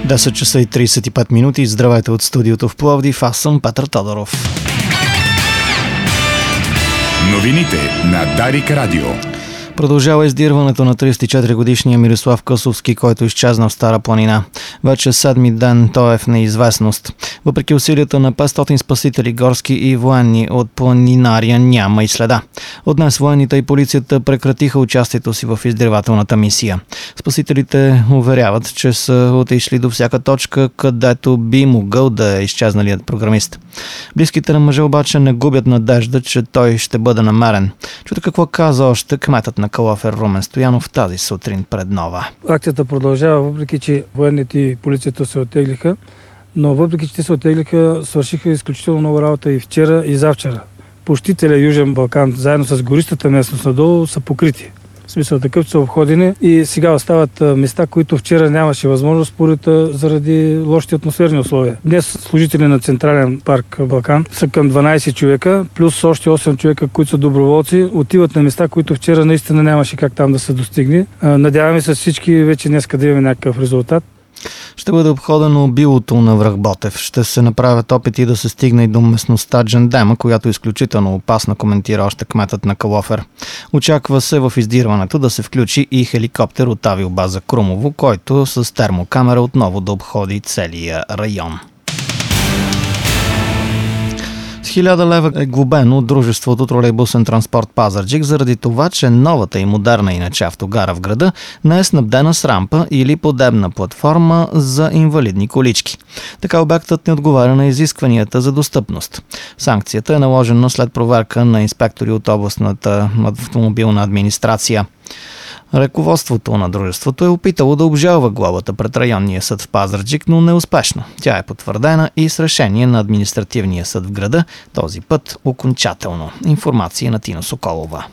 10 часа и 35 минути. Здравейте от студиото в Пловдив. Аз съм Петър Тодоров. Новините на Дарик Радио. Продължава издирването на 34-годишния Мирослав Късовски, който изчезна в Стара планина. Вече седми ден той е в неизвестност. Въпреки усилията на 500 спасители, горски и военни от планинария, няма и следа. От днес военните и полицията прекратиха участието си в издирвателната мисия. Спасителите уверяват, че са отишли до всяка точка, където би могъл да е изчезналият програмист. Близките на мъжа обаче не губят надежда, че той ще бъде намерен. Чуйте какво каза още кметът на Калофер Румен Стоянов тази сутрин пред Нова. Акцията продължава, въпреки че военните и полицията се оттеглиха, но въпреки че те се оттеглиха, свършиха изключително много работа и вчера, и завчера. Почти целият Южен Балкан, заедно с гористата местност надолу, са покрити. В смисъл такъв, са обходени и сега остават места, които вчера нямаше възможност заради лошите атмосферни условия. Днес служители на Централен парк Балкан са към 12 човека, плюс още 8 човека, които са доброволци, отиват на места, които вчера наистина нямаше как там да се достигне. Надяваме се всички вече днес да имаме някакъв резултат. Ще бъде обходено билото на връх Ботев. Ще се направят опити да се стигне и до местността Джендема, която е изключително опасна, коментира още кметът на Калофер. Очаква се в издирването да се включи и хеликоптер от авиобаза Крумово, който с термокамера отново да обходи целия район. 1000 лева е глобено от дружеството Тролейбусен транспорт Пазарджик заради това, че новата и модерна иначе автогара в града не е снабдена с рампа или подебна платформа за инвалидни колички. Така обектът не отговаря на изискванията за достъпност. Санкцията е наложена след проверка на инспектори от областната автомобилна администрация. Ръководството на дружеството е опитало да обжалва глобата пред районния съд в Пазарджик, но неуспешно. Тя е потвърдена и с решение на административния съд в града, този път окончателно. Информация на Тина Соколова.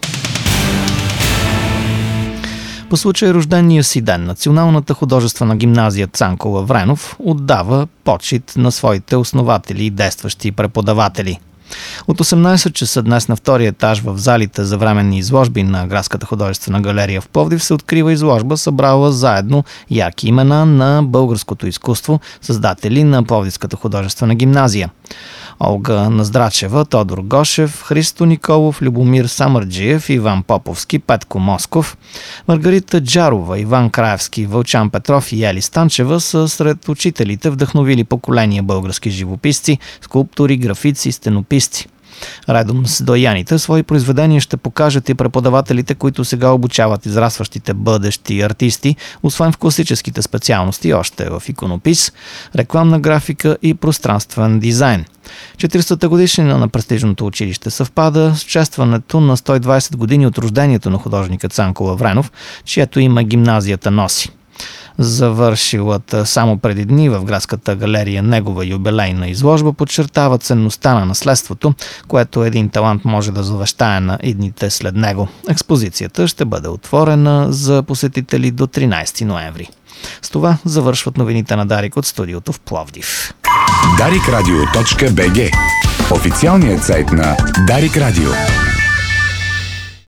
По случай рождения си ден, Националната художествена гимназия Цанко Лавренов отдава почит на своите основатели и действащи преподаватели. От 18 часа днес на втория етаж в залите за временни изложби на Градската художествена галерия в Пловдив се открива изложба, събрала заедно ярки имена на българското изкуство, създатели на Пловдивската художествена гимназия. Олга Наздрачева, Тодор Гошев, Христо Николов, Любомир Самърджиев, Иван Поповски, Петко Москов, Маргарита Джарова, Иван Краевски, Вълчан Петров и Ели Станчева са сред учителите, вдъхновили поколения български живописци, скулптори, графици, стенописци. Редом с дояните свои произведения ще покажат и преподавателите, които сега обучават израстващите бъдещи артисти, освен в класическите специалности, още в иконопис, рекламна графика и пространствен дизайн. 400-та годишнина на престижното училище съвпада с честването на 120 години от рождението на художника Цанко Лавренов, чието име гимназията носи. Завършилата само преди дни в Градската галерия негова юбилейна изложба подчертава ценността на наследството, което един талант може да завещае на идните след него. Експозицията ще бъде отворена за посетители до 13 ноември. С това завършват новините на Дарик от студиото в Пловдив. Daricradio.bg – официалният сайт на Дарик Радио.